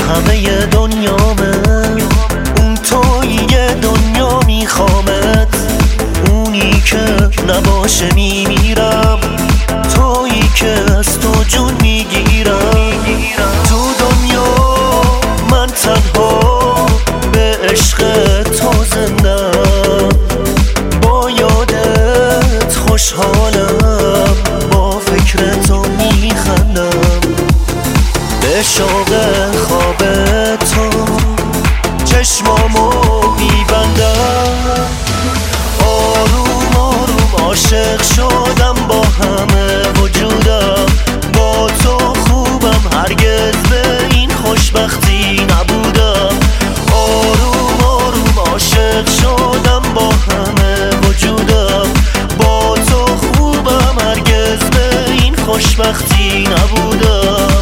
همه دنیامه، اون توی دنیا میخوامت، اونی که نباشه میمیرم، تویی که از تو جون میگیرم. تو دنیا من تنها به عشق تو زندم، با یادت خوشحالم، با فکر تو میخندم، به شوق خواب تو چشمامو میبندم. آروم آروم عاشق شدم با همه وجودم، با تو خوبم، هرگز به این خوشبختی نبودم. آروم آروم عاشق شدم با همه وجودم، با تو خوبم، هرگز به این خوشبختی نبودم.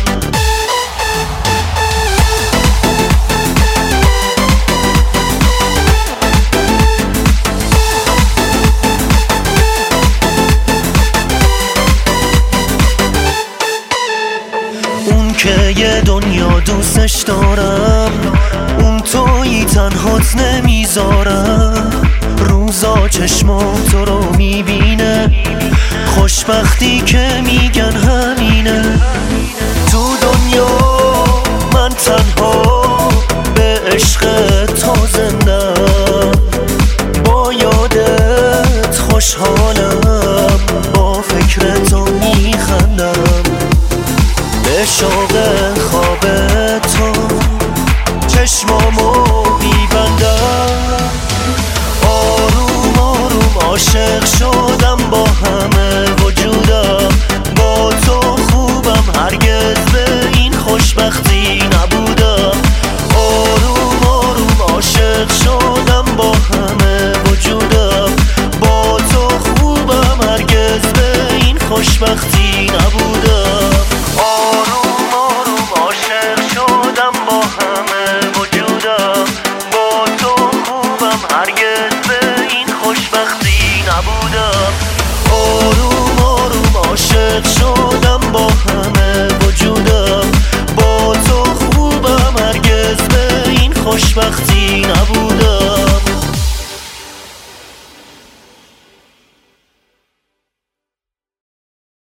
اون که یه دنیا دوستش دارم، اون تویی تنهات نمیذارم، روزا چشمام تو رو میبینه، خوشبختی که میگن همینه. تو دنیا من تنها به عشق تو زندم، با یادت خوشحالم، با فکر تو میخندم، به شوق خواب تو چشمامو میبندم. آروم آروم عاشق شدم